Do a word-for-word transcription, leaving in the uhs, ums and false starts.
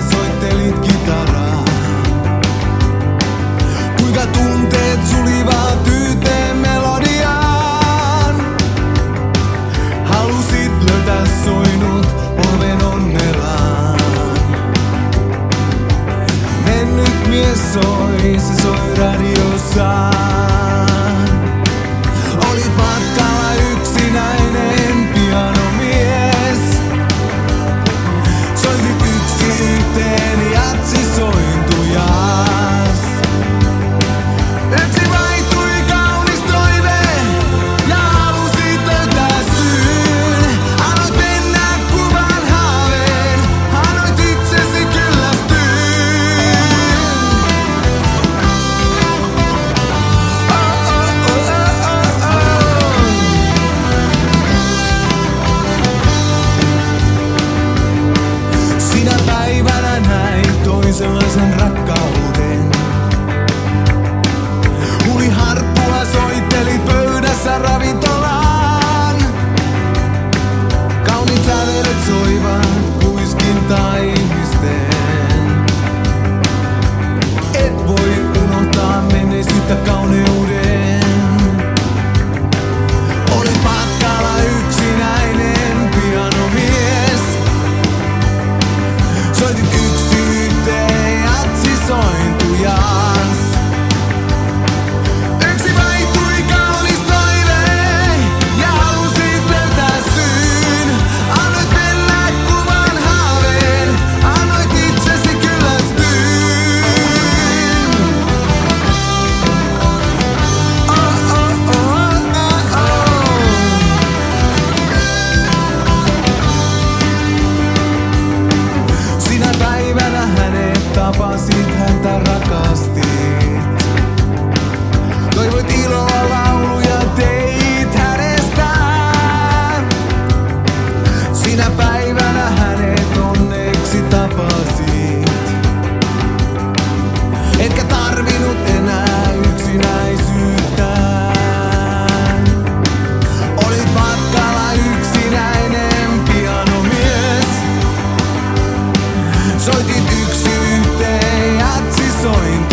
soittelit kitaraa. Kuinka tunteet sulivat yhteen melodiaan. Halusit löytää soinut polven onnellaan. Mennyt mies soi, se soi radiossaan. Olit matkalla yksinäinen pianomies. Soitit yksi yhteen jatsisointujas. Yksi vaihtui kaunis toive ja halusit löytää syyn. Annoit mennä kuvan haaveen, annoit itsesi kyllästyyn. Oh, oh, oh, oh, oh, oh. Sinä päivänä näin toisenlaisen rakkauden. Huliharppua soittelit pöydässä ravintolaan. Kauniit sävelet soivat kuiskintaa ihmisten. Et voi unohtaa menneisyyttä kauneuden. Olit matkalla yksinäinen pianomies. Soitit yksi yhteen jatsisointujas. Yksi vaihtui kaunis toive ja halusit löytää syyn. Annoit mennä kuvan haaveen, annoit itsesi kyllästyyn. Oh, oh, oh, oh, oh. Sinä päivänä hänet tapasit, häntä rakastit. Toivoit iloa, lauluja teit hänestään. Sinä päivänä hänet onneksi tapasit. Etkä tarvinnut enää yksinäisyyttään. Olit matkalla yksinäinen pianomies. Soitit yksi yhteen jatsisointujas.